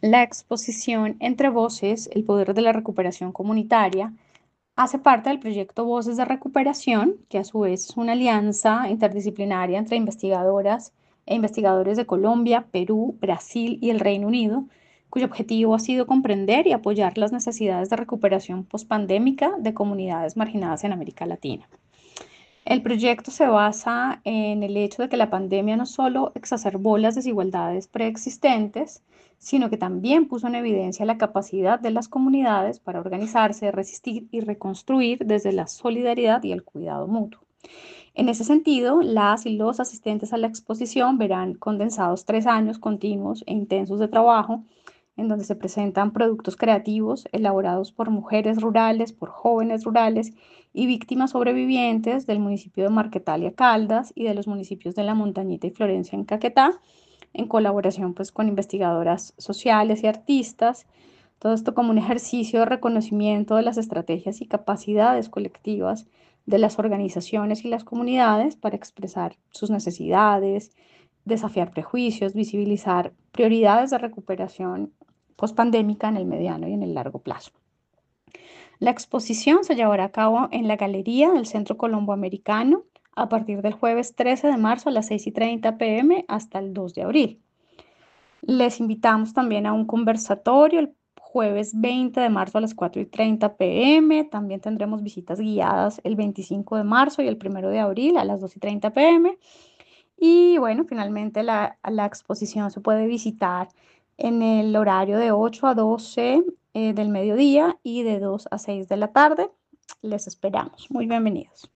La exposición Entre Voces, el poder de la recuperación comunitaria, hace parte del proyecto Voces de Recuperación, que a su vez es una alianza interdisciplinaria entre investigadoras e investigadores de Colombia, Perú, Brasil y el Reino Unido, cuyo objetivo ha sido comprender y apoyar las necesidades de recuperación pospandémica de comunidades marginadas en América Latina. El proyecto se basa en el hecho de que la pandemia no solo exacerbó las desigualdades preexistentes, sino que también puso en evidencia la capacidad de las comunidades para organizarse, resistir y reconstruir desde la solidaridad y el cuidado mutuo. En ese sentido, las y los asistentes a la exposición verán condensados 3 años continuos e intensos de trabajo, en donde se presentan productos creativos elaborados por mujeres rurales, por jóvenes rurales y víctimas sobrevivientes del municipio de Marquetalia Caldas y de los municipios de La Montañita y Florencia en Caquetá, en colaboración pues con investigadoras sociales y artistas. Todo esto como un ejercicio de reconocimiento de las estrategias y capacidades colectivas de las organizaciones y las comunidades para expresar sus necesidades, desafiar prejuicios, visibilizar prioridades de recuperación pospandémica en el mediano y en el largo plazo. La exposición se llevará a cabo en la Galería del Centro Colomboamericano a partir del jueves 13 de marzo a las 6:30 p.m. hasta el 2 de abril. Les invitamos también a un conversatorio el jueves 20 de marzo a las 4:30 p.m. También tendremos visitas guiadas el 25 de marzo y el 1 de abril a las 2:30 p.m. Y bueno, finalmente la exposición se puede visitar en el horario de 8 a 12 del mediodía y de 2 a 6 de la tarde. Les esperamos. Muy bienvenidos.